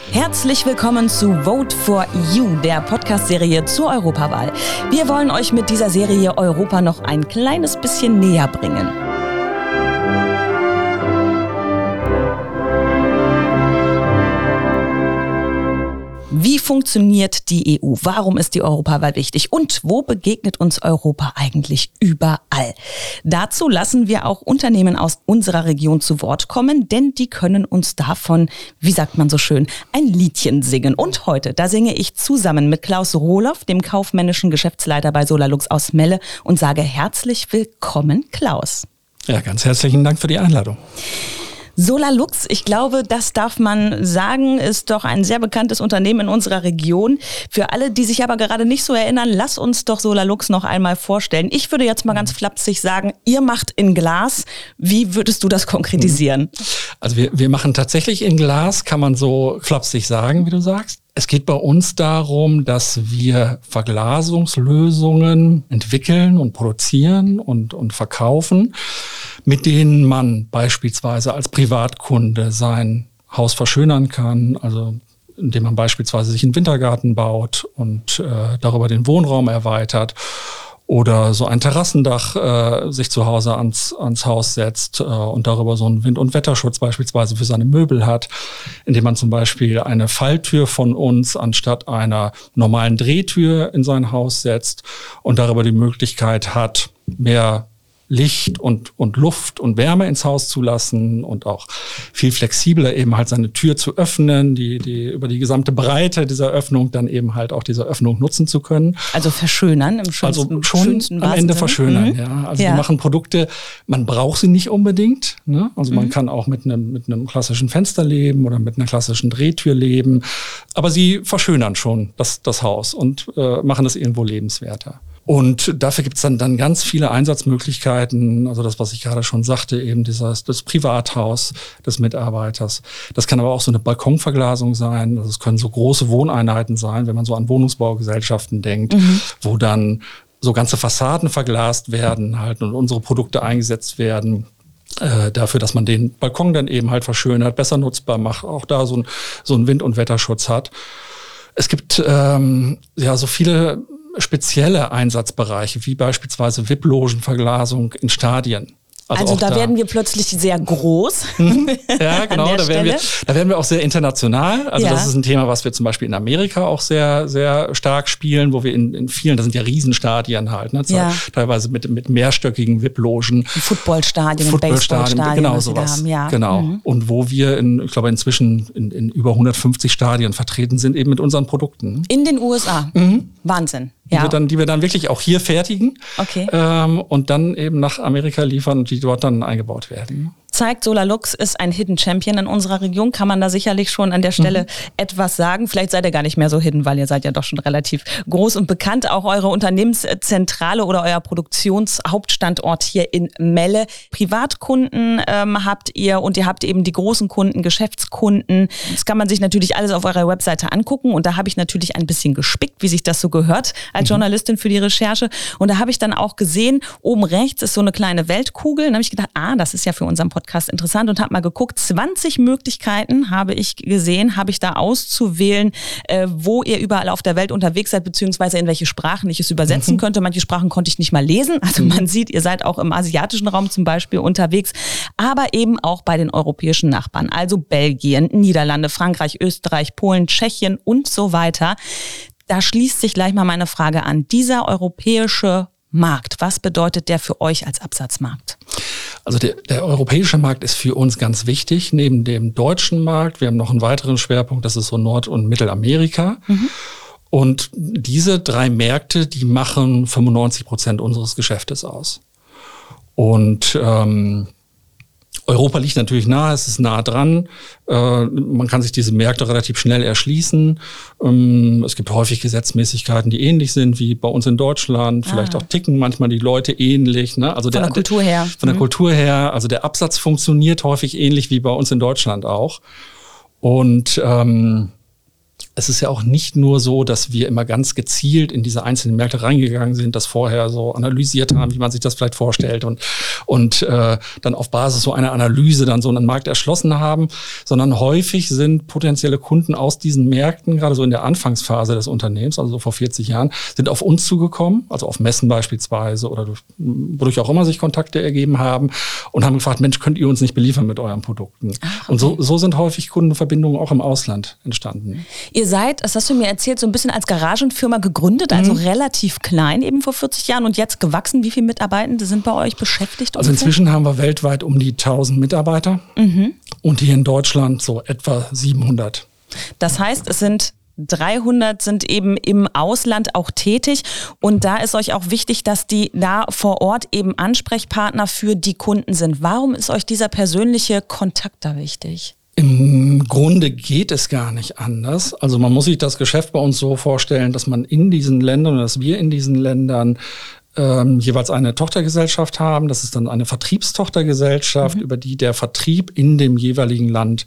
Herzlich willkommen zu Vote for You, der Podcast-Serie zur Europawahl. Wir wollen euch mit dieser Serie Europa noch ein kleines bisschen näher bringen. Wie funktioniert die EU? Warum ist die Europawahl wichtig? Und wo begegnet uns Europa eigentlich überall? Dazu lassen wir auch Unternehmen aus unserer Region zu Wort kommen, denn die können uns davon, wie sagt man so schön, ein Liedchen singen. Und heute, da singe ich zusammen mit Klaus Rohloff, dem kaufmännischen Geschäftsleiter bei Solarlux aus Melle, und sage herzlich willkommen, Klaus. Ja, ganz herzlichen Dank für die Einladung. Solarlux, ich glaube, das darf man sagen, ist doch ein sehr bekanntes Unternehmen in unserer Region. Für alle, die sich aber gerade nicht so erinnern, lass uns doch Solarlux noch einmal vorstellen. Ich würde jetzt mal ganz flapsig sagen, ihr macht in Glas. Wie würdest du das konkretisieren? Also wir machen tatsächlich in Glas, kann man so flapsig sagen, wie du sagst. Es geht bei uns darum, dass wir Verglasungslösungen entwickeln und produzieren und verkaufen, mit denen man beispielsweise als Privatkunde sein Haus verschönern kann, also indem man beispielsweise sich einen Wintergarten baut und darüber den Wohnraum erweitert. Oder so ein Terrassendach sich zu Hause ans Haus setzt und darüber so einen Wind- und Wetterschutz beispielsweise für seine Möbel hat, indem man zum Beispiel eine Falltür von uns anstatt einer normalen Drehtür in sein Haus setzt und darüber die Möglichkeit hat, mehr Licht und Luft und Wärme ins Haus zu lassen und auch viel flexibler eben halt seine Tür zu öffnen, die über die gesamte Breite dieser Öffnung dann eben halt auch diese Öffnung nutzen zu können. Also verschönern im schönsten, also schon schönsten am Ende Sinn. verschönern, ja. Also wir machen Produkte, man braucht sie nicht unbedingt, ne? Also man kann auch mit einem klassischen Fenster leben oder mit einer klassischen Drehtür leben, aber sie verschönern schon das Haus und machen es irgendwo lebenswerter. Und dafür gibt's dann ganz viele Einsatzmöglichkeiten, also das, was ich gerade schon sagte, eben das Privathaus des Mitarbeiters. Das kann aber auch so eine Balkonverglasung sein, also es können so große Wohneinheiten sein, wenn man so an Wohnungsbaugesellschaften denkt, wo dann so ganze Fassaden verglast werden halt und unsere Produkte eingesetzt werden. Dafür, dass man den Balkon dann eben halt verschönert, besser nutzbar macht, auch da so ein Wind- und Wetterschutz hat. Es gibt so viele spezielle Einsatzbereiche, wie beispielsweise VIP-Logenverglasung in Stadien. Also da werden wir plötzlich sehr groß. Ja, genau, da werden wir auch sehr international. Also das ist ein Thema, was wir zum Beispiel in Amerika auch sehr, sehr stark spielen, wo wir in vielen, das sind ja Riesenstadien halt, ne? Teilweise mit mehrstöckigen VIP-Logen. Footballstadien, Baseballstadien, genau sowas. Haben, ja. Genau. Und wo wir ich glaube inzwischen in über 150 Stadien vertreten sind, eben mit unseren Produkten. In den USA? Wahnsinn. Ja. Die wir dann wirklich auch hier fertigen. Okay. Und dann eben nach Amerika liefern und die dort dann eingebaut werden. Zeigt, Solarlux ist ein Hidden Champion in unserer Region, kann man da sicherlich schon an der Stelle etwas sagen. Vielleicht seid ihr gar nicht mehr so hidden, weil ihr seid ja doch schon relativ groß und bekannt. Auch eure Unternehmenszentrale oder euer Produktionshauptstandort hier in Melle. Privatkunden habt ihr und ihr habt eben die großen Kunden, Geschäftskunden. Das kann man sich natürlich alles auf eurer Webseite angucken und da habe ich natürlich ein bisschen gespickt, wie sich das so gehört als Journalistin für die Recherche. Und da habe ich dann auch gesehen, oben rechts ist so eine kleine Weltkugel. Und da habe ich gedacht, das ist ja für unseren Podcast interessant und habe mal geguckt, 20 Möglichkeiten habe ich gesehen, habe ich da auszuwählen, wo ihr überall auf der Welt unterwegs seid, beziehungsweise in welche Sprachen ich es übersetzen könnte. Manche Sprachen konnte ich nicht mal lesen. Also man sieht, ihr seid auch im asiatischen Raum zum Beispiel unterwegs, aber eben auch bei den europäischen Nachbarn, also Belgien, Niederlande, Frankreich, Österreich, Polen, Tschechien und so weiter. Da schließt sich gleich mal meine Frage an. Dieser europäische Markt, was bedeutet der für euch als Absatzmarkt? Also der europäische Markt ist für uns ganz wichtig, neben dem deutschen Markt. Wir haben noch einen weiteren Schwerpunkt, das ist so Nord- und Mittelamerika. Und diese 3 Märkte, die machen 95% unseres Geschäftes aus. Und Europa liegt natürlich nahe, es ist nah dran. Man kann sich diese Märkte relativ schnell erschließen. Es gibt häufig Gesetzmäßigkeiten, die ähnlich sind wie bei uns in Deutschland. Vielleicht auch ticken manchmal die Leute ähnlich. Ne? Also von der Kultur her. Von der Kultur her. Also der Absatz funktioniert häufig ähnlich wie bei uns in Deutschland auch. Und es ist ja auch nicht nur so, dass wir immer ganz gezielt in diese einzelnen Märkte reingegangen sind, das vorher so analysiert haben, wie man sich das vielleicht vorstellt und dann auf Basis so einer Analyse dann so einen Markt erschlossen haben, sondern häufig sind potenzielle Kunden aus diesen Märkten, gerade so in der Anfangsphase des Unternehmens, also so vor 40 Jahren, sind auf uns zugekommen, also auf Messen beispielsweise oder wodurch auch immer sich Kontakte ergeben haben und haben gefragt, Mensch, könnt ihr uns nicht beliefern mit euren Produkten? Ach, okay. Und so sind häufig Kundenverbindungen auch im Ausland entstanden. Ihr seid, das hast du mir erzählt, so ein bisschen als Garagenfirma gegründet, also relativ klein eben vor 40 Jahren und jetzt gewachsen. Wie viele Mitarbeitende sind bei euch beschäftigt? Also inzwischen haben wir weltweit um die 1000 Mitarbeiter und hier in Deutschland so etwa 700. Das heißt, es sind 300 sind eben im Ausland auch tätig und da ist euch auch wichtig, dass die da vor Ort eben Ansprechpartner für die Kunden sind. Warum ist euch dieser persönliche Kontakt da wichtig? Im Grunde geht es gar nicht anders. Also man muss sich das Geschäft bei uns so vorstellen, dass man in diesen Ländern oder dass wir in diesen Ländern jeweils eine Tochtergesellschaft haben. Das ist dann eine Vertriebstochtergesellschaft, über die der Vertrieb in dem jeweiligen Land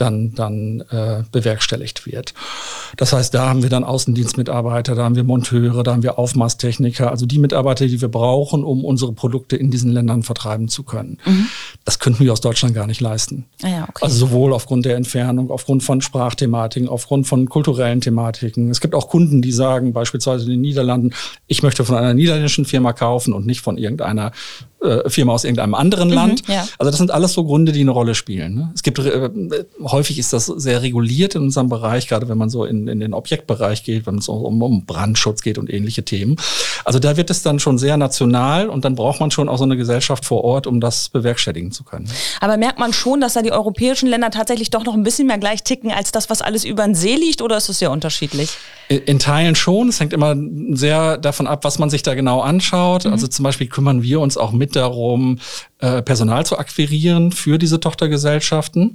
dann bewerkstelligt wird. Das heißt, da haben wir dann Außendienstmitarbeiter, da haben wir Monteure, da haben wir Aufmaßtechniker, also die Mitarbeiter, die wir brauchen, um unsere Produkte in diesen Ländern vertreiben zu können. Das könnten wir aus Deutschland gar nicht leisten. Ah ja, okay. Also sowohl aufgrund der Entfernung, aufgrund von Sprachthematiken, aufgrund von kulturellen Thematiken. Es gibt auch Kunden, die sagen, beispielsweise in den Niederlanden, ich möchte von einer niederländischen Firma kaufen und nicht von irgendeiner Firma aus irgendeinem anderen Land. Ja. Also das sind alles so Gründe, die eine Rolle spielen. Ne? Es gibt häufig ist das sehr reguliert in unserem Bereich, gerade wenn man so in den Objektbereich geht, wenn es um Brandschutz geht und ähnliche Themen. Also da wird es dann schon sehr national und dann braucht man schon auch so eine Gesellschaft vor Ort, um das bewerkstelligen zu können. Aber merkt man schon, dass da die europäischen Länder tatsächlich doch noch ein bisschen mehr gleich ticken als das, was alles über den See liegt, oder ist es sehr unterschiedlich? In Teilen schon. Es hängt immer sehr davon ab, was man sich da genau anschaut. Also zum Beispiel kümmern wir uns auch mit darum, Personal zu akquirieren für diese Tochtergesellschaften.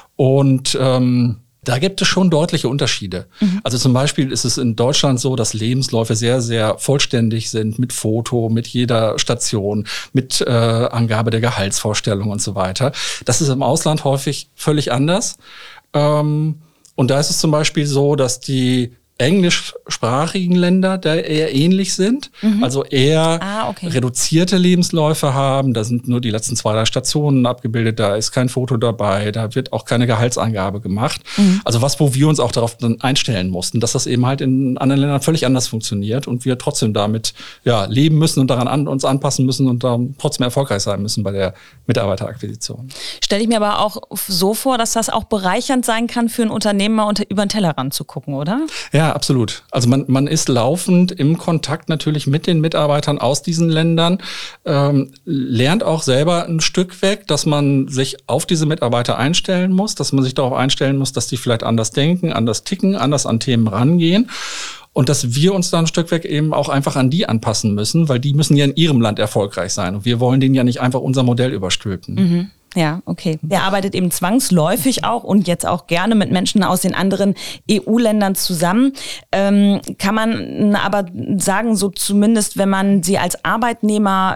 Und da gibt es schon deutliche Unterschiede. Also zum Beispiel ist es in Deutschland so, dass Lebensläufe sehr, sehr vollständig sind mit Foto, mit jeder Station, mit Angabe der Gehaltsvorstellung und so weiter. Das ist im Ausland häufig völlig anders. Und da ist es zum Beispiel so, dass die englischsprachigen Länder da eher ähnlich sind, also eher reduzierte Lebensläufe haben. Da sind nur die letzten 2, 3 Stationen abgebildet, da ist kein Foto dabei, da wird auch keine Gehaltsangabe gemacht. Also wo wir uns auch darauf dann einstellen mussten, dass das eben halt in anderen Ländern völlig anders funktioniert und wir trotzdem damit leben müssen und daran uns anpassen müssen und dann trotzdem erfolgreich sein müssen bei der Mitarbeiterakquisition. Stelle ich mir aber auch so vor, dass das auch bereichernd sein kann für ein Unternehmen, mal über den Tellerrand zu gucken, oder? Ja, absolut. Also man ist laufend im Kontakt natürlich mit den Mitarbeitern aus diesen Ländern, lernt auch selber ein Stück weg, dass man sich auf diese Mitarbeiter einstellen muss, dass man sich darauf einstellen muss, dass die vielleicht anders denken, anders ticken, anders an Themen rangehen. Und dass wir uns da ein Stück weg eben auch einfach an die anpassen müssen, weil die müssen ja in ihrem Land erfolgreich sein. Und wir wollen denen ja nicht einfach unser Modell überstülpen. Ja, okay. Der arbeitet eben zwangsläufig auch und jetzt auch gerne mit Menschen aus den anderen EU-Ländern zusammen. Kann man aber sagen, so zumindest, wenn man sie als Arbeitnehmer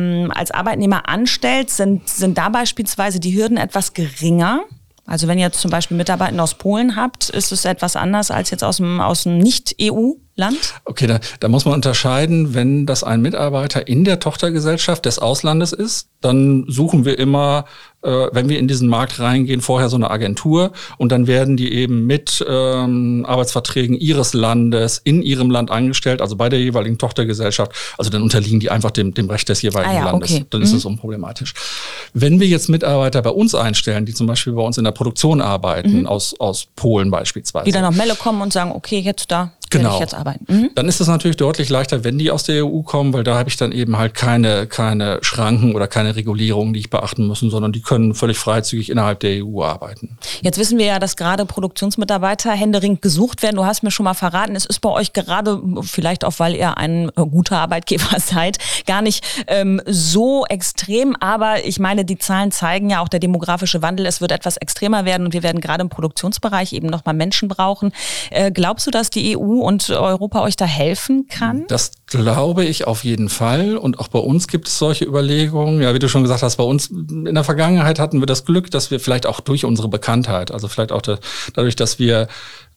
anstellt, sind da beispielsweise die Hürden etwas geringer? Also wenn ihr jetzt zum Beispiel Mitarbeiter aus Polen habt, ist es etwas anders als jetzt aus dem Nicht-EU-Land? Okay, da muss man unterscheiden, wenn das ein Mitarbeiter in der Tochtergesellschaft des Auslandes ist, dann suchen wir immer, wenn wir in diesen Markt reingehen, vorher so eine Agentur und dann werden die eben mit Arbeitsverträgen ihres Landes in ihrem Land angestellt, also bei der jeweiligen Tochtergesellschaft. Also dann unterliegen die einfach dem Recht des jeweiligen Landes. Okay. Dann ist es unproblematisch. Wenn wir jetzt Mitarbeiter bei uns einstellen, die zum Beispiel bei uns in der Produktion arbeiten, aus Polen beispielsweise. Die dann auf Melle kommen und sagen, okay, jetzt da werde ich jetzt arbeiten. Dann ist es natürlich deutlich leichter, wenn die aus der EU kommen, weil da habe ich dann eben halt keine Schranken oder keine Regulierungen, die ich beachten muss, sondern die können völlig freizügig innerhalb der EU arbeiten. Jetzt wissen wir ja, dass gerade Produktionsmitarbeiter händeringend gesucht werden. Du hast mir schon mal verraten, es ist bei euch gerade, vielleicht auch, weil ihr ein guter Arbeitgeber seid, gar nicht so extrem. Aber ich meine, die Zahlen zeigen ja auch, der demografische Wandel, es wird etwas extremer werden und wir werden gerade im Produktionsbereich eben nochmal Menschen brauchen. Glaubst du, dass die EU und Europa euch da helfen kann? Das glaube ich auf jeden Fall. Und auch bei uns gibt es solche Überlegungen. Ja, wie du schon gesagt hast, bei uns in der Vergangenheit hatten wir das Glück, dass wir vielleicht auch durch unsere Bekanntheit, also vielleicht auch dadurch, dass wir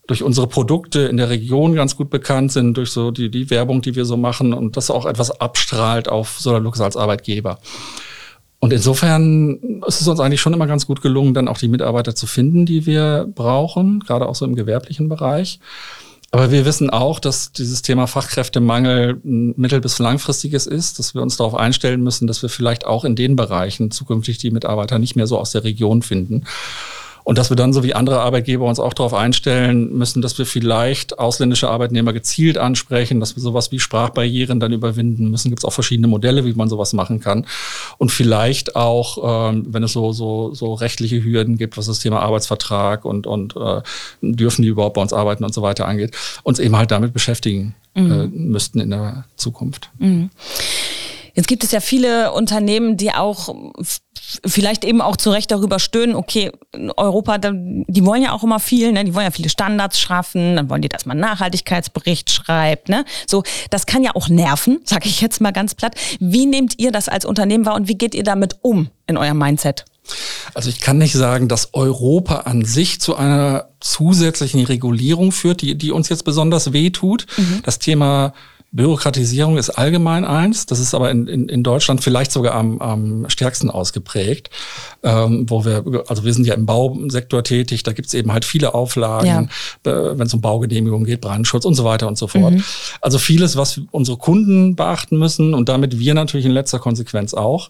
durch unsere Produkte in der Region ganz gut bekannt sind, durch so die Werbung, die wir so machen und das auch etwas abstrahlt auf Solar Lux als Arbeitgeber. Und insofern ist es uns eigentlich schon immer ganz gut gelungen, dann auch die Mitarbeiter zu finden, die wir brauchen, gerade auch so im gewerblichen Bereich. Aber wir wissen auch, dass dieses Thema Fachkräftemangel ein mittel- bis langfristiges ist, dass wir uns darauf einstellen müssen, dass wir vielleicht auch in den Bereichen zukünftig die Mitarbeiter nicht mehr so aus der Region finden. Und dass wir dann, so wie andere Arbeitgeber, uns auch darauf einstellen müssen, dass wir vielleicht ausländische Arbeitnehmer gezielt ansprechen, dass wir sowas wie Sprachbarrieren dann überwinden müssen. Gibt es auch verschiedene Modelle, wie man sowas machen kann. Und vielleicht auch, wenn es so rechtliche Hürden gibt, was das Thema Arbeitsvertrag und dürfen die überhaupt bei uns arbeiten und so weiter angeht, uns eben halt damit beschäftigen müssten in der Zukunft. Mhm. Jetzt gibt es ja viele Unternehmen, die auch vielleicht eben auch zu Recht darüber stöhnen, okay, Europa, die wollen ja auch immer viel, ne? Die wollen ja viele Standards schaffen, dann wollen die, dass man einen Nachhaltigkeitsbericht schreibt, ne? So, das kann ja auch nerven, sage ich jetzt mal ganz platt. Wie nehmt ihr das als Unternehmen wahr und wie geht ihr damit um in eurem Mindset? Also ich kann nicht sagen, dass Europa an sich zu einer zusätzlichen Regulierung führt, die uns jetzt besonders wehtut. Das Thema Bürokratisierung ist allgemein eins, das ist aber in Deutschland vielleicht sogar am stärksten ausgeprägt, wir sind ja im Bausektor tätig, da gibt es eben halt viele Auflagen, wenn es um Baugenehmigung geht, Brandschutz und so weiter und so fort. Also vieles, was unsere Kunden beachten müssen und damit wir natürlich in letzter Konsequenz auch.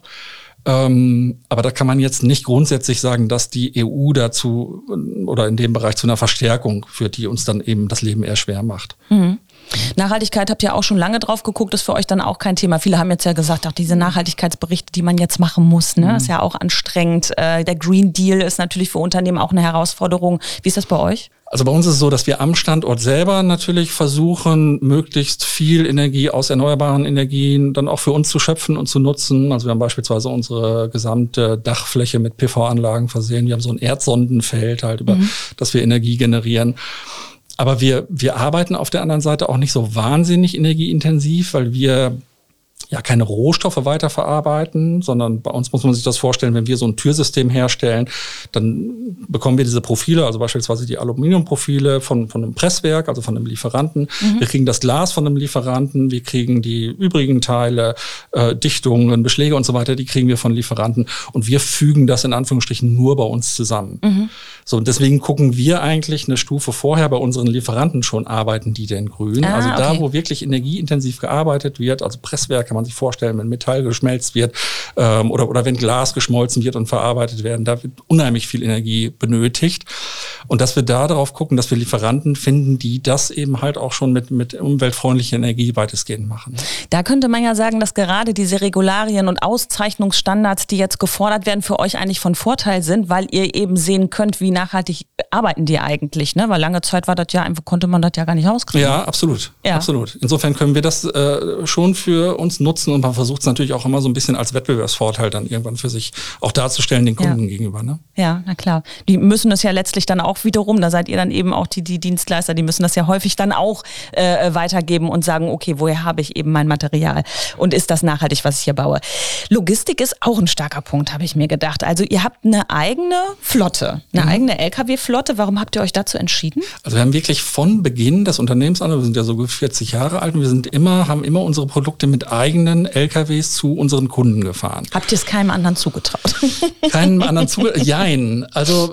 Aber da kann man jetzt nicht grundsätzlich sagen, dass die EU dazu oder in dem Bereich zu einer Verstärkung führt, die uns dann eben das Leben eher schwer macht. Nachhaltigkeit habt ihr auch schon lange drauf geguckt, ist für euch dann auch kein Thema. Viele haben jetzt ja gesagt, auch diese Nachhaltigkeitsberichte, die man jetzt machen muss, ne, ist ja auch anstrengend. Der Green Deal ist natürlich für Unternehmen auch eine Herausforderung. Wie ist das bei euch? Also bei uns ist es so, dass wir am Standort selber natürlich versuchen, möglichst viel Energie aus erneuerbaren Energien dann auch für uns zu schöpfen und zu nutzen. Also wir haben beispielsweise unsere gesamte Dachfläche mit PV-Anlagen versehen. Wir haben so ein Erdsondenfeld halt, über das wir Energie generieren. Aber wir arbeiten auf der anderen Seite auch nicht so wahnsinnig energieintensiv, weil wir ja keine Rohstoffe weiterverarbeiten, sondern bei uns muss man sich das vorstellen, wenn wir so ein Türsystem herstellen, dann bekommen wir diese Profile, also beispielsweise die Aluminiumprofile von einem Presswerk, also von einem Lieferanten. Wir kriegen das Glas von einem Lieferanten, wir kriegen die übrigen Teile, Dichtungen, Beschläge und so weiter, die kriegen wir von Lieferanten und wir fügen das in Anführungsstrichen nur bei uns zusammen. So, und deswegen gucken wir eigentlich eine Stufe vorher bei unseren Lieferanten schon, arbeiten die denn grün? Also da, wo wirklich energieintensiv gearbeitet wird, also Presswerk kann man sich vorstellen, wenn Metall geschmelzt wird oder wenn Glas geschmolzen wird und verarbeitet werden, da wird unheimlich viel Energie benötigt. Und dass wir da darauf gucken, dass wir Lieferanten finden, die das eben halt auch schon mit umweltfreundlicher Energie weitestgehend machen. Da könnte man ja sagen, dass gerade diese Regularien und Auszeichnungsstandards, die jetzt gefordert werden, für euch eigentlich von Vorteil sind, weil ihr eben sehen könnt, wie nachhaltig arbeiten die eigentlich, ne? Weil lange Zeit war das ja einfach, konnte man das ja gar nicht rauskriegen. Ja, absolut. Ja. Absolut. Insofern können wir das schon für uns nutzen und man versucht es natürlich auch immer so ein bisschen als Wettbewerbsvorteil dann irgendwann für sich auch darzustellen den Kunden gegenüber. Ne? Ja, na klar. Die müssen das ja letztlich dann auch wiederum, da seid ihr dann eben auch die Dienstleister, die müssen das ja häufig dann auch weitergeben und sagen, okay, woher habe ich eben mein Material und ist das nachhaltig, was ich hier baue? Logistik ist auch ein starker Punkt, habe ich mir gedacht. Also ihr habt eine eigene Flotte, eine eigene LKW-Flotte. Warum habt ihr euch dazu entschieden? Also wir haben wirklich von Beginn des Unternehmens an, wir sind ja so 40 Jahre alt und wir haben immer unsere Produkte mit eigenen LKWs zu unseren Kunden gefahren. Habt ihr es keinem anderen zugetraut? Keinem anderen zugetraut? Jein. Also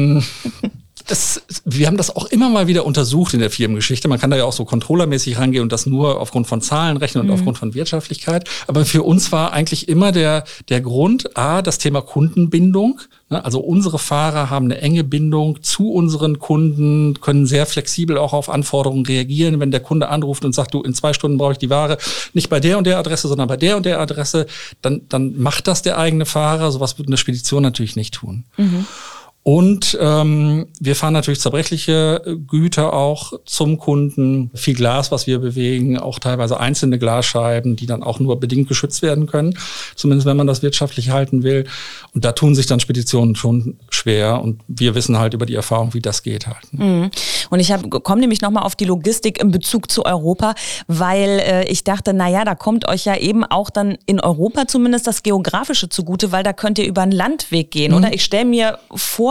wir haben das auch immer mal wieder untersucht in der Firmengeschichte. Man kann da ja auch so controllermäßig rangehen und das nur aufgrund von Zahlen rechnen und aufgrund von Wirtschaftlichkeit. Aber für uns war eigentlich immer der Grund, das Thema Kundenbindung. Also unsere Fahrer haben eine enge Bindung zu unseren Kunden, können sehr flexibel auch auf Anforderungen reagieren. Wenn der Kunde anruft und sagt, du, in 2 Stunden brauche ich die Ware, nicht bei der und der Adresse, sondern bei der und der Adresse, dann macht das der eigene Fahrer. Sowas würde eine Spedition natürlich nicht tun. Und wir fahren natürlich zerbrechliche Güter auch zum Kunden. Viel Glas, was wir bewegen, auch teilweise einzelne Glasscheiben, die dann auch nur bedingt geschützt werden können. Zumindest wenn man das wirtschaftlich halten will. Und da tun sich dann Speditionen schon schwer. Und wir wissen halt über die Erfahrung, wie das geht halt. Und ich komme nämlich nochmal auf die Logistik in Bezug zu Europa, weil ich dachte, naja, da kommt euch ja eben auch dann in Europa zumindest das Geografische zugute, weil da könnt ihr über einen Landweg gehen. Oder ich stelle mir vor,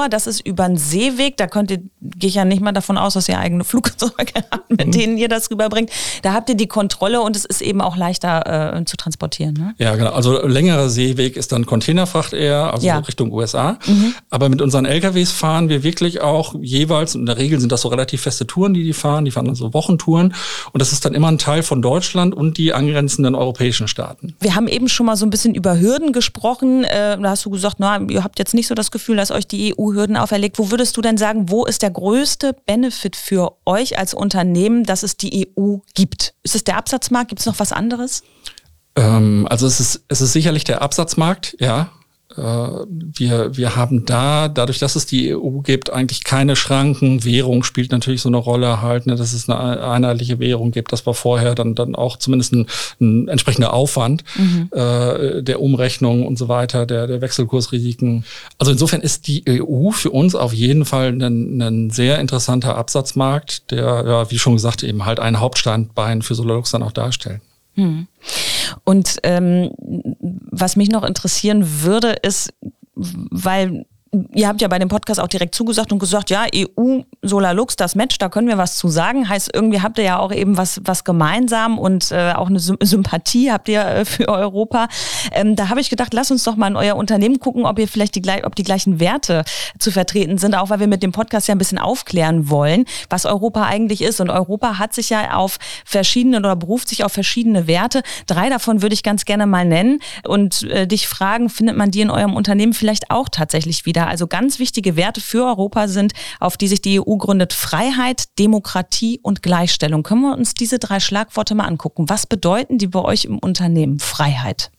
vor, das ist über einen Seeweg, da gehe ich ja nicht mal davon aus, dass ihr eigene Flugzeuge habt, mit denen ihr das rüberbringt. Da habt ihr die Kontrolle und es ist eben auch leichter zu transportieren. Ne? Ja, genau. Also längerer Seeweg ist dann Containerfracht eher, also Richtung USA. Aber mit unseren LKWs fahren wir wirklich auch jeweils, in der Regel sind das so relativ feste Touren, die fahren dann so Wochentouren. Und das ist dann immer ein Teil von Deutschland und die angrenzenden europäischen Staaten. Wir haben eben schon mal so ein bisschen über Hürden gesprochen. Da hast du gesagt, ihr habt jetzt nicht so das Gefühl, dass euch die EU Hürden auferlegt. Wo würdest du denn sagen, wo ist der größte Benefit für euch als Unternehmen, dass es die EU gibt? Ist es der Absatzmarkt? Gibt es noch was anderes? Also es ist sicherlich der Absatzmarkt, ja. Wir haben dadurch, dass es die EU gibt, eigentlich keine Schranken. Währung spielt natürlich so eine Rolle halt, ne, dass es eine einheitliche Währung gibt. Das war vorher dann auch zumindest ein entsprechender Aufwand der Umrechnung und so weiter, der Wechselkursrisiken. Also insofern ist die EU für uns auf jeden Fall ein sehr interessanter Absatzmarkt, der, ja, wie schon gesagt, eben halt ein Hauptstandbein für Solarlux dann auch darstellt. Und was mich noch interessieren würde, ist, weil ihr habt ja bei dem Podcast auch direkt zugesagt und gesagt, ja, EU, Solarlux, das Match, da können wir was zu sagen. Heißt, irgendwie habt ihr ja auch eben was gemeinsam und auch eine Sympathie habt ihr für Europa. Da habe ich gedacht, lasst uns doch mal in euer Unternehmen gucken, ob ihr vielleicht ob die gleichen Werte zu vertreten sind, auch weil wir mit dem Podcast ja ein bisschen aufklären wollen, was Europa eigentlich ist. Und Europa hat sich ja beruft sich auf verschiedene Werte. 3 davon würde ich ganz gerne mal nennen und dich fragen, findet man die in eurem Unternehmen vielleicht auch tatsächlich wieder? Also ganz wichtige Werte für Europa sind, auf die sich die EU gründet: Freiheit, Demokratie und Gleichstellung. Können wir uns diese 3 Schlagworte mal angucken? Was bedeuten die bei euch im Unternehmen? Freiheit.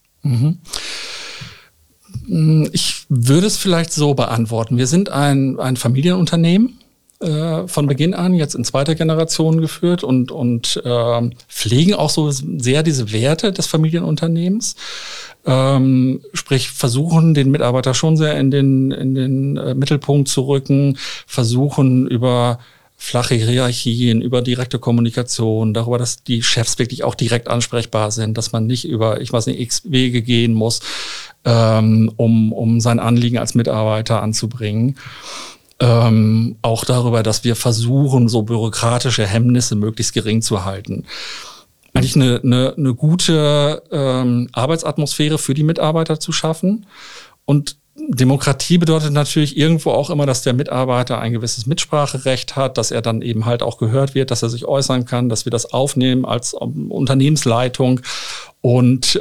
Ich würde es vielleicht so beantworten. Wir sind ein Familienunternehmen, von Beginn an, jetzt in 2. Generation geführt und pflegen auch so sehr diese Werte des Familienunternehmens. Sprich, versuchen den Mitarbeiter schon sehr in den Mittelpunkt zu rücken, versuchen über flache Hierarchien, über direkte Kommunikation, darüber, dass die Chefs wirklich auch direkt ansprechbar sind, dass man nicht über, x Wege gehen muss, um sein Anliegen als Mitarbeiter anzubringen. Auch darüber, dass wir versuchen, so bürokratische Hemmnisse möglichst gering zu halten. Eigentlich eine gute Arbeitsatmosphäre für die Mitarbeiter zu schaffen. Und Demokratie bedeutet natürlich irgendwo auch immer, dass der Mitarbeiter ein gewisses Mitspracherecht hat, dass er dann eben halt auch gehört wird, dass er sich äußern kann, dass wir das aufnehmen als Unternehmensleitung und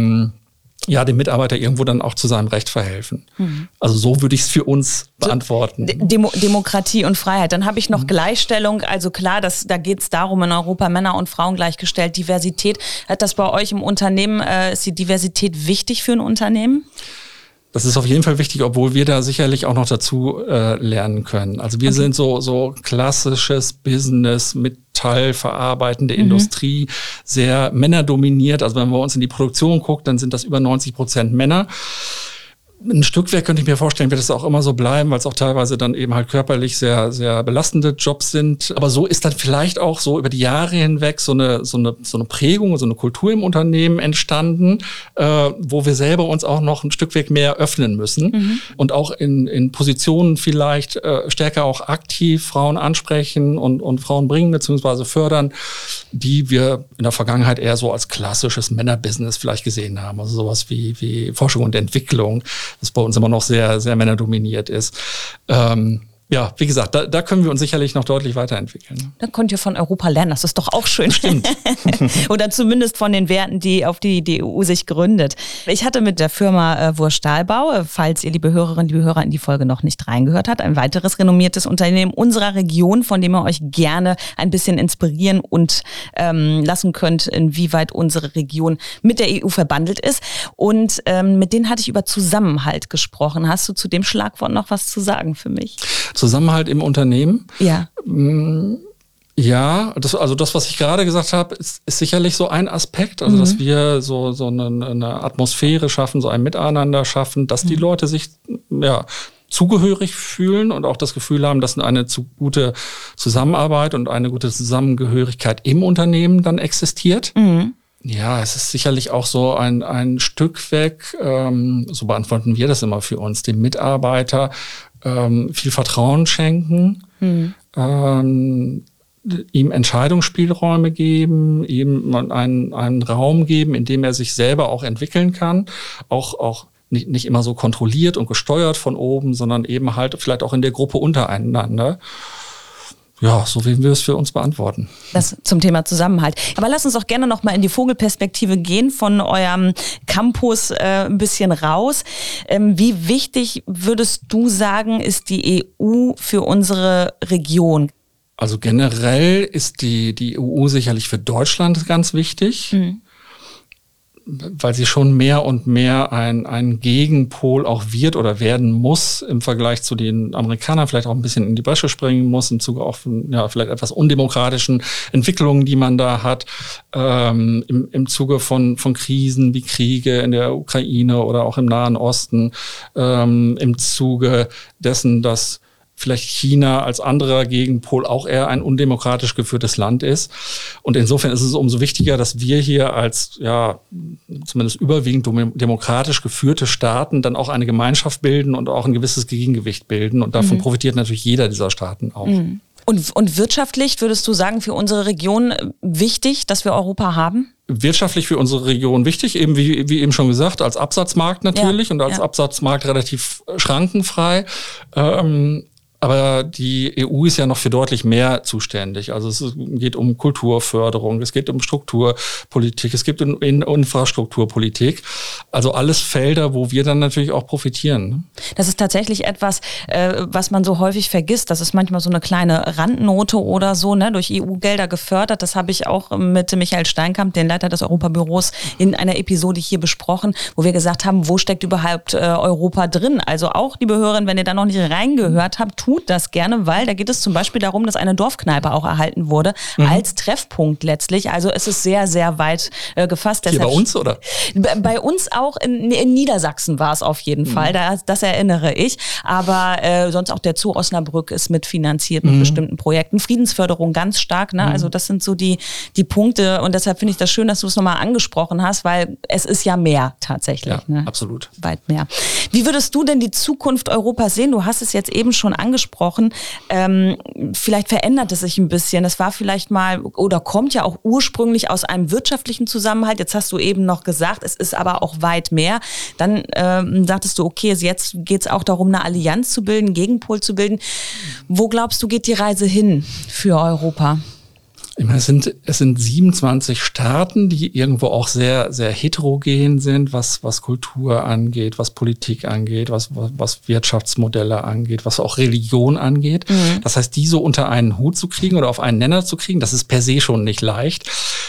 dem Mitarbeiter irgendwo dann auch zu seinem Recht verhelfen. Also so würde ich es für uns beantworten. Demokratie und Freiheit. Dann habe ich noch Gleichstellung. Also klar, da geht es darum, in Europa Männer und Frauen gleichgestellt. Diversität. Hat das bei euch im Unternehmen, ist die Diversität wichtig für ein Unternehmen? Das ist auf jeden Fall wichtig, obwohl wir da sicherlich auch noch dazu lernen können. Also wir sind so klassisches Business, metallverarbeitende Industrie, sehr männerdominiert. Also wenn man uns in die Produktion guckt, dann sind das über 90% Männer. Ein Stückwerk könnte ich mir vorstellen, wird es auch immer so bleiben, weil es auch teilweise dann eben halt körperlich sehr, sehr belastende Jobs sind. Aber so ist dann vielleicht auch so über die Jahre hinweg so eine Prägung, so eine Kultur im Unternehmen entstanden, wo wir selber uns auch noch ein Stückwerk mehr öffnen müssen und auch in Positionen vielleicht stärker auch aktiv Frauen ansprechen und Frauen bringen bzw. fördern, die wir in der Vergangenheit eher so als klassisches Männerbusiness vielleicht gesehen haben. Also sowas wie Forschung und Entwicklung, das bei uns immer noch sehr, sehr männerdominiert ist. Wie gesagt, da können wir uns sicherlich noch deutlich weiterentwickeln. Dann könnt ihr von Europa lernen, das ist doch auch schön. Stimmt. Oder zumindest von den Werten, auf die die EU sich gründet. Ich hatte mit der Firma Wurst Stahlbau, falls ihr, liebe Hörerinnen, liebe Hörer, in die Folge noch nicht reingehört habt, ein weiteres renommiertes Unternehmen unserer Region, von dem ihr euch gerne ein bisschen inspirieren und lassen könnt, inwieweit unsere Region mit der EU verbandelt ist. Und mit denen hatte ich über Zusammenhalt gesprochen. Hast du zu dem Schlagwort noch was zu sagen für mich? Zusammenhalt im Unternehmen? Ja. Ja, das, was ich gerade gesagt habe, ist sicherlich so ein Aspekt, also dass wir so eine Atmosphäre schaffen, so ein Miteinander schaffen, dass die Leute sich zugehörig fühlen und auch das Gefühl haben, dass eine gute Zusammenarbeit und eine gute Zusammengehörigkeit im Unternehmen dann existiert. Ja, es ist sicherlich auch so ein Stück weg, so beantworten wir das immer für uns, dem Mitarbeiter viel Vertrauen schenken, ihm Entscheidungsspielräume geben, ihm einen Raum geben, in dem er sich selber auch entwickeln kann, auch nicht immer so kontrolliert und gesteuert von oben, sondern eben halt vielleicht auch in der Gruppe untereinander. Ja, so werden wir es für uns beantworten. Das zum Thema Zusammenhalt. Aber lass uns auch gerne noch mal in die Vogelperspektive gehen, von eurem Campus ein bisschen raus. Wie wichtig würdest du sagen, ist die EU für unsere Region? Also generell ist die EU sicherlich für Deutschland ganz wichtig, weil sie schon mehr und mehr ein Gegenpol auch wird oder werden muss im Vergleich zu den Amerikanern, vielleicht auch ein bisschen in die Bresche springen muss, im Zuge auch von vielleicht etwas undemokratischen Entwicklungen, die man da hat, im Zuge von Krisen wie Kriege in der Ukraine oder auch im Nahen Osten, im Zuge dessen, dass vielleicht China als anderer Gegenpol auch eher ein undemokratisch geführtes Land ist. Und insofern ist es umso wichtiger, dass wir hier als zumindest überwiegend demokratisch geführte Staaten dann auch eine Gemeinschaft bilden und auch ein gewisses Gegengewicht bilden. Und davon profitiert natürlich jeder dieser Staaten auch. Und wirtschaftlich würdest du sagen, für unsere Region wichtig, dass wir Europa haben? Wirtschaftlich für unsere Region wichtig, eben wie eben schon gesagt, als Absatzmarkt natürlich und als Absatzmarkt relativ schrankenfrei. Aber die EU ist ja noch für deutlich mehr zuständig. Also es geht um Kulturförderung, es geht um Strukturpolitik, es geht um Infrastrukturpolitik. Also alles Felder, wo wir dann natürlich auch profitieren. Das ist tatsächlich etwas, was man so häufig vergisst. Das ist manchmal so eine kleine Randnote oder so, ne, durch EU-Gelder gefördert. Das habe ich auch mit Michael Steinkamp, den Leiter des Europabüros, in einer Episode hier besprochen, wo wir gesagt haben, wo steckt überhaupt Europa drin? Also auch, liebe Hörerinnen, wenn ihr da noch nicht reingehört habt, tut das gerne, weil da geht es zum Beispiel darum, dass eine Dorfkneipe auch erhalten wurde, als Treffpunkt letztlich. Also es ist sehr, sehr weit gefasst. Hier bei uns, oder? Bei uns auch, in Niedersachsen war es auf jeden Fall, das erinnere ich. Aber sonst auch der Zoo Osnabrück ist mitfinanziert mit bestimmten Projekten. Friedensförderung ganz stark, ne? Also das sind so die Punkte, und deshalb finde ich das schön, dass du es nochmal angesprochen hast, weil es ist ja mehr tatsächlich. Ja, ne? Absolut. Weit mehr. Wie würdest du denn die Zukunft Europas sehen? Du hast es jetzt eben schon angesprochen. Vielleicht verändert es sich ein bisschen. Es war vielleicht mal oder kommt ja auch ursprünglich aus einem wirtschaftlichen Zusammenhalt. Jetzt hast du eben noch gesagt, es ist aber auch weit mehr. Dann sagtest du, okay, jetzt geht es auch darum, eine Allianz zu bilden, einen Gegenpol zu bilden. Wo glaubst du, geht die Reise hin für Europa? Ich meine, es sind 27 Staaten, die irgendwo auch sehr, sehr heterogen sind, was Kultur angeht, was Politik angeht, was Wirtschaftsmodelle angeht, was auch Religion angeht. Das heißt, die so unter einen Hut zu kriegen oder auf einen Nenner zu kriegen, das ist per se schon nicht leicht.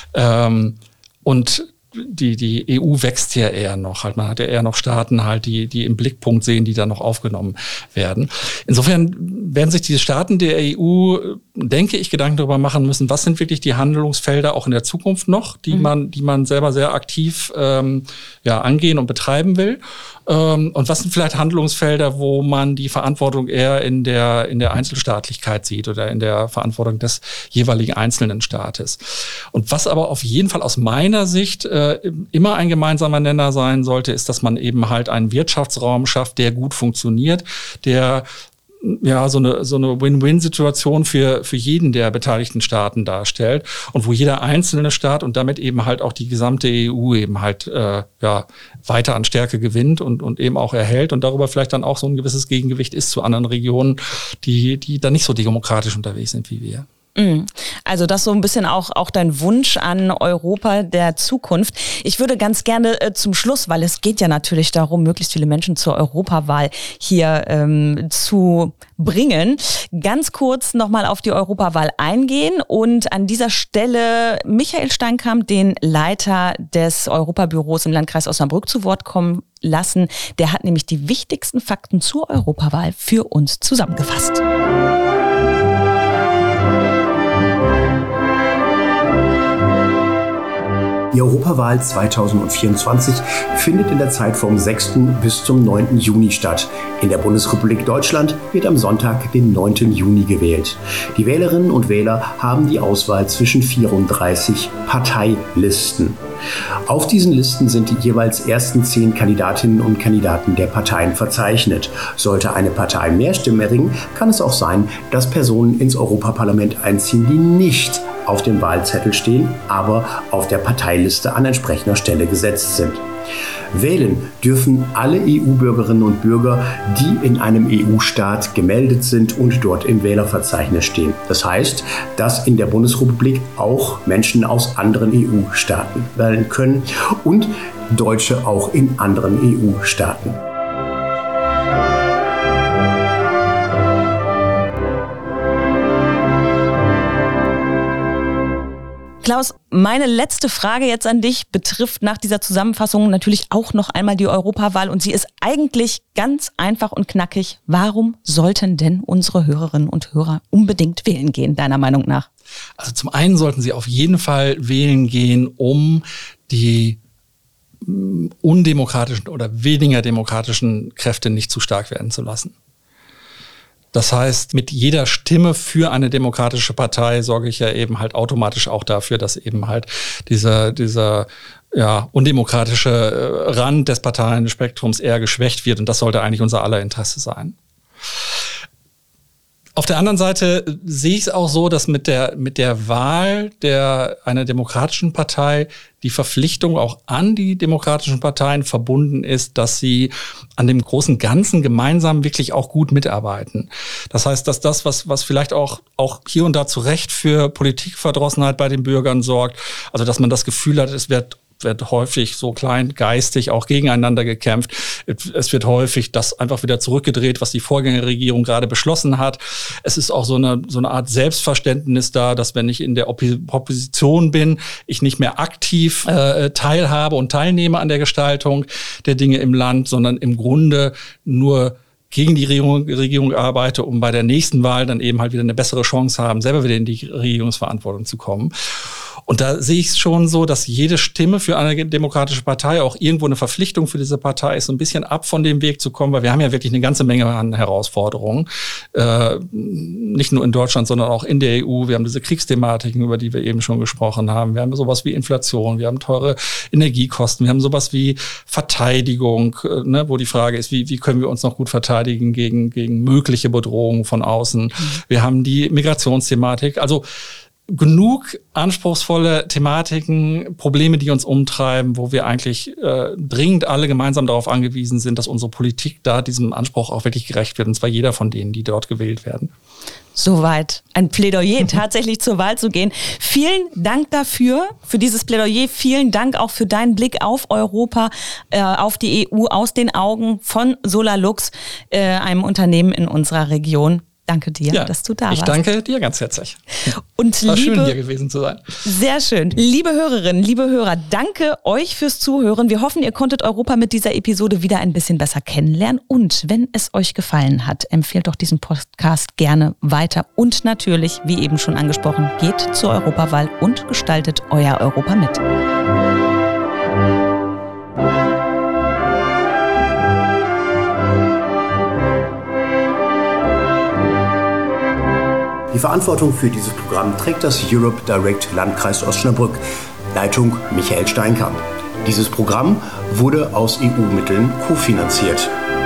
Und die EU wächst ja eher noch. Halt, man hat ja eher noch Staaten halt, die im Blickpunkt sehen, die da noch aufgenommen werden. Insofern werden sich diese Staaten der EU, denke ich, Gedanken darüber machen müssen, was sind wirklich die Handlungsfelder auch in der Zukunft noch, die man selber sehr aktiv angehen und betreiben will. Und was sind vielleicht Handlungsfelder, wo man die Verantwortung eher in der Einzelstaatlichkeit sieht oder in der Verantwortung des jeweiligen einzelnen Staates. Und was aber auf jeden Fall aus meiner Sicht immer ein gemeinsamer Nenner sein sollte, ist, dass man eben halt einen Wirtschaftsraum schafft, der gut funktioniert, der so eine Win-Win-Situation für jeden der beteiligten Staaten darstellt und wo jeder einzelne Staat und damit eben halt auch die gesamte EU eben halt weiter an Stärke gewinnt und eben auch erhält und darüber vielleicht dann auch so ein gewisses Gegengewicht ist zu anderen Regionen, die dann nicht so demokratisch unterwegs sind wie wir. Also das so ein bisschen auch dein Wunsch an Europa der Zukunft. Ich würde ganz gerne zum Schluss, weil es geht ja natürlich darum, möglichst viele Menschen zur Europawahl hier zu bringen, ganz kurz nochmal auf die Europawahl eingehen und an dieser Stelle Michael Steinkamp, den Leiter des Europabüros im Landkreis Osnabrück, zu Wort kommen lassen. Der hat nämlich die wichtigsten Fakten zur Europawahl für uns zusammengefasst. Die Europawahl 2024 findet in der Zeit vom 6. bis zum 9. Juni statt. In der Bundesrepublik Deutschland wird am Sonntag, den 9. Juni gewählt. Die Wählerinnen und Wähler haben die Auswahl zwischen 34 Parteilisten. Auf diesen Listen sind die jeweils ersten 10 Kandidatinnen und Kandidaten der Parteien verzeichnet. Sollte eine Partei mehr Stimmen erringen, kann es auch sein, dass Personen ins Europaparlament einziehen, die nicht auf dem Wahlzettel stehen, aber auf der Parteiliste an entsprechender Stelle gesetzt sind. Wählen dürfen alle EU-Bürgerinnen und Bürger, die in einem EU-Staat gemeldet sind und dort im Wählerverzeichnis stehen. Das heißt, dass in der Bundesrepublik auch Menschen aus anderen EU-Staaten wählen können und Deutsche auch in anderen EU-Staaten. Klaus, meine letzte Frage jetzt an dich betrifft nach dieser Zusammenfassung natürlich auch noch einmal die Europawahl und sie ist eigentlich ganz einfach und knackig. Warum sollten denn unsere Hörerinnen und Hörer unbedingt wählen gehen, deiner Meinung nach? Also zum einen sollten sie auf jeden Fall wählen gehen, um die undemokratischen oder weniger demokratischen Kräfte nicht zu stark werden zu lassen. Das heißt, mit jeder Stimme für eine demokratische Partei sorge ich ja eben halt automatisch auch dafür, dass eben halt dieser undemokratische Rand des Parteienspektrums eher geschwächt wird. Und das sollte eigentlich unser aller Interesse sein. Auf der anderen Seite sehe ich es auch so, dass mit der Wahl einer demokratischen Partei die Verpflichtung auch an die demokratischen Parteien verbunden ist, dass sie an dem großen Ganzen gemeinsam wirklich auch gut mitarbeiten. Das heißt, dass das, was vielleicht auch hier und da zu Recht für Politikverdrossenheit bei den Bürgern sorgt, also dass man das Gefühl hat, es wird häufig so kleingeistig auch gegeneinander gekämpft. Es wird häufig das einfach wieder zurückgedreht, was die Vorgängerregierung gerade beschlossen hat. Es ist auch so eine Art Selbstverständnis da, dass wenn ich in der Opposition bin, ich nicht mehr aktiv teilhabe und teilnehme an der Gestaltung der Dinge im Land, sondern im Grunde nur gegen die Regierung arbeite, um bei der nächsten Wahl dann eben halt wieder eine bessere Chance haben, selber wieder in die Regierungsverantwortung zu kommen. Und da sehe ich es schon so, dass jede Stimme für eine demokratische Partei auch irgendwo eine Verpflichtung für diese Partei ist, so ein bisschen ab von dem Weg zu kommen, weil wir haben ja wirklich eine ganze Menge an Herausforderungen. Nicht nur in Deutschland, sondern auch in der EU. Wir haben diese Kriegsthematiken, über die wir eben schon gesprochen haben. Wir haben sowas wie Inflation, wir haben teure Energiekosten, wir haben sowas wie Verteidigung, wo die Frage ist, wie können wir uns noch gut verteidigen gegen mögliche Bedrohungen von außen. Wir haben die Migrationsthematik. Also genug anspruchsvolle Thematiken, Probleme, die uns umtreiben, wo wir eigentlich dringend alle gemeinsam darauf angewiesen sind, dass unsere Politik da diesem Anspruch auch wirklich gerecht wird, und zwar jeder von denen, die dort gewählt werden. Soweit ein Plädoyer, tatsächlich zur Wahl zu gehen. Vielen Dank dafür, für dieses Plädoyer. Vielen Dank auch für deinen Blick auf Europa, auf die EU aus den Augen von SolarLux, einem Unternehmen in unserer Region. Danke dir, dass du da warst. Ich danke dir ganz herzlich. Und war schön, hier gewesen zu sein. Sehr schön. Liebe Hörerinnen, liebe Hörer, danke euch fürs Zuhören. Wir hoffen, ihr konntet Europa mit dieser Episode wieder ein bisschen besser kennenlernen. Und wenn es euch gefallen hat, empfehlt doch diesen Podcast gerne weiter. Und natürlich, wie eben schon angesprochen, geht zur Europawahl und gestaltet euer Europa mit. Die Verantwortung für dieses Programm trägt das Europe Direct Landkreis Osnabrück, Leitung Michael Steinkamp. Dieses Programm wurde aus EU-Mitteln kofinanziert.